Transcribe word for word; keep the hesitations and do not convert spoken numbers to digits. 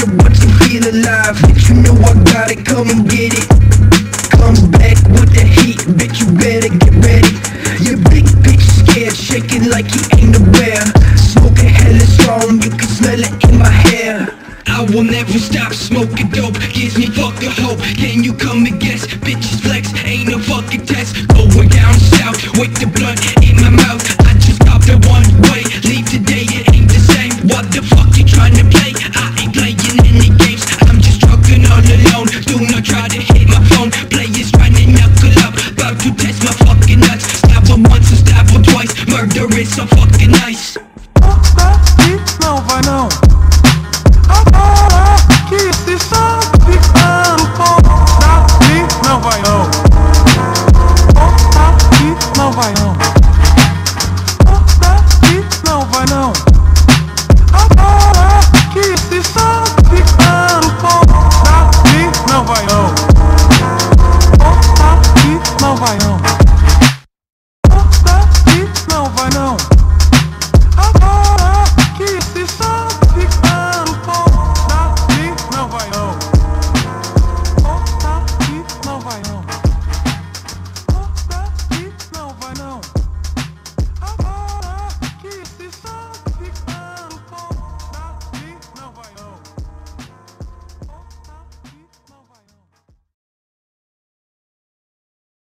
nigga, but you feel alive. Bitch, you know I got it, come and get it. Come back with the heat, bitch, you better get ready. Your big bitch scared, shaking like he ain't aware. Smoking hella strong, you can smell it in my hair. I will never stop smoking dope, gives me fucking hope. Can you come and guess? Bitches flex, ain't no fucking test. Going down south, with the blunt in my mouth. I just popped it one way, leave today, it ain't the same. What the fuck you trying to play?